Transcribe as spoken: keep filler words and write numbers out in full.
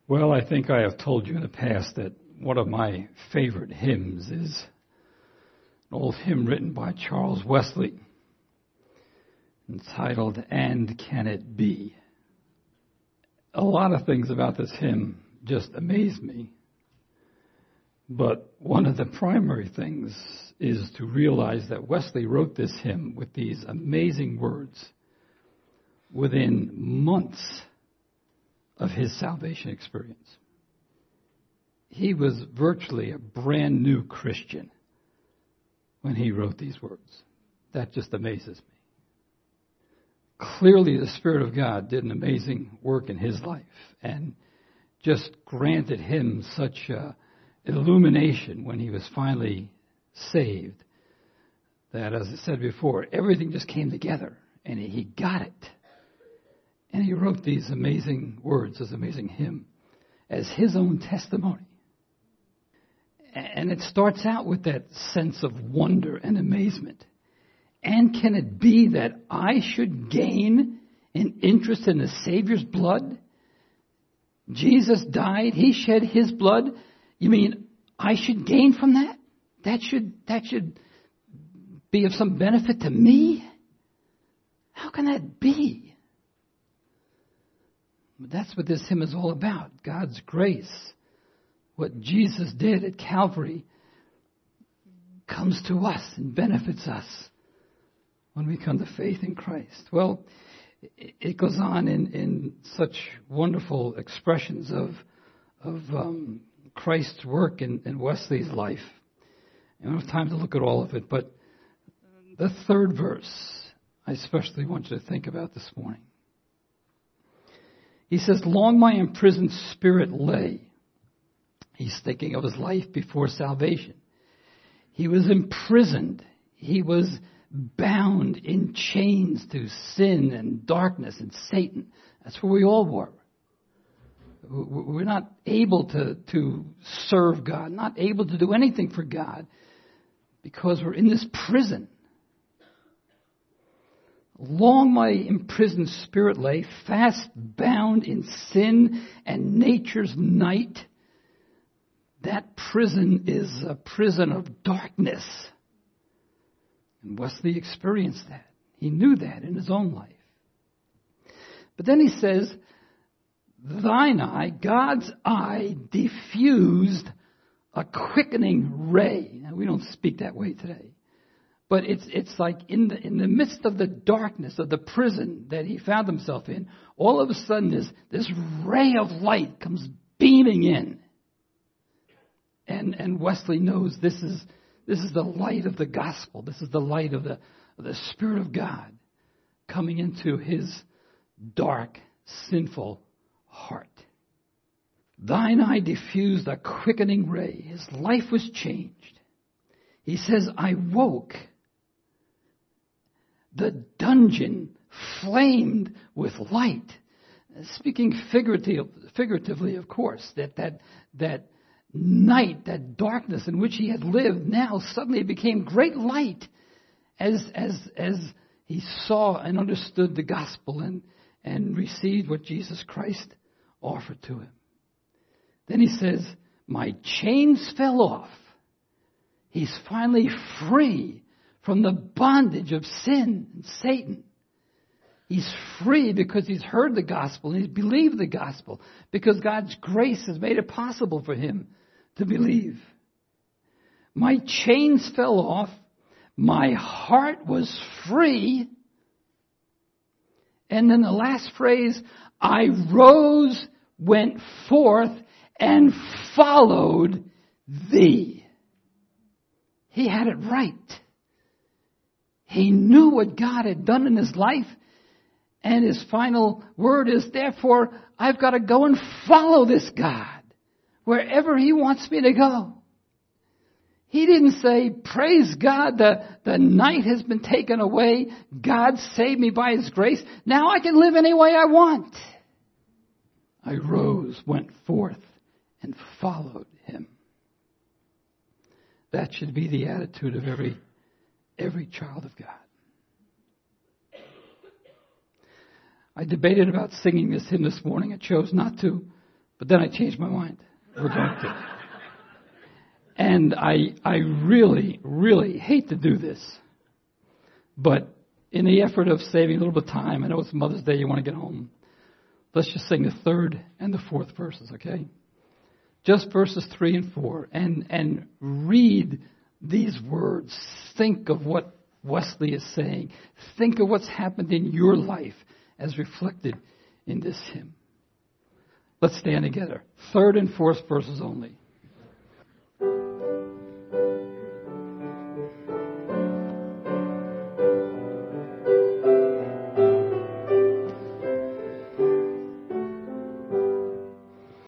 Well, I think I have told you in the past that one of my favorite hymns is an old hymn written by Charles Wesley entitled, "And Can It Be?" A lot of things about this hymn just amaze me. But one of the primary things is to realize that Wesley wrote this hymn with these amazing words within months of his salvation experience. He was virtually a brand new Christian when he wrote these words. That just amazes me. Clearly, the Spirit of God did an amazing work in his life and just granted him such uh, illumination when he was finally saved that, as I said before, everything just came together and he got it. And he wrote these amazing words, this amazing hymn, as his own testimony. And it starts out with that sense of wonder and amazement. And can it be that I should gain an interest in the Savior's blood? Jesus died, he shed his blood. You mean I should gain from that? That should, that should be of some benefit to me? How can that be? That's what this hymn is all about. God's grace. What Jesus did at Calvary comes to us and benefits us when we come to faith in Christ. Well, it goes on in, in such wonderful expressions of, of um, Christ's work in, in Wesley's life. I don't have time to look at all of it, but the third verse I especially want you to think about this morning. He says, long my imprisoned spirit lay. He's thinking of his life before salvation. He was imprisoned. He was bound in chains to sin and darkness and Satan. That's where we all were. We're not able to, to serve God, not able to do anything for God because we're in this prison. Long my imprisoned spirit lay, fast bound in sin and nature's night. That prison is a prison of darkness. And Wesley experienced that. He knew that in his own life. But then he says, thine eye, God's eye, diffused a quickening ray. Now, we don't speak that way today. But it's it's like in the in the midst of the darkness of the prison that he found himself in, all of a sudden this, this ray of light comes beaming in. And and Wesley knows this is this is the light of the gospel. This is the light of the of the Spirit of God coming into his dark, sinful heart. Thine eye diffused a quickening ray. His life was changed. He says, I woke. The dungeon flamed with light. Speaking figurative, figuratively, of course, that, that, that night, that darkness in which he had lived, now suddenly became great light as, as, as he saw and understood the gospel and, and received what Jesus Christ offered to him. Then he says, my chains fell off. He's finally free from the bondage of sin and Satan. He's free because he's heard the gospel and he's believed the gospel because God's grace has made it possible for him to believe. My chains fell off. My heart was free. And then the last phrase, I rose, went forth, and followed thee. He had it right. He knew what God had done in his life. And his final word is, therefore, I've got to go and follow this God wherever he wants me to go. He didn't say, praise God, the, the night has been taken away. God saved me by his grace. Now I can live any way I want. I rose, went forth, and followed him. That should be the attitude of every every child of God. I debated about singing this hymn this morning. I chose not to But then I changed my mind. We're going to. And I, I really, really hate to do this. But in the effort of saving a little bit of time, I know it's Mother's Day, you want to get home. Let's just sing the third and the fourth verses, okay? Just verses three and four. And, and read these words. Think of what Wesley is saying. Think of what's happened in your life as reflected in this hymn. Let's stand together. Third and fourth verses only.